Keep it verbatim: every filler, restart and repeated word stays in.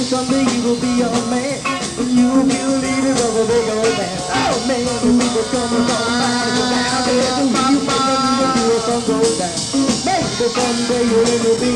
someday you will be a man, and you will be the leader of a big old band. Oh man, the people coming from miles around, there's a real man, you will do a sun goes down. Maybe someday you'll be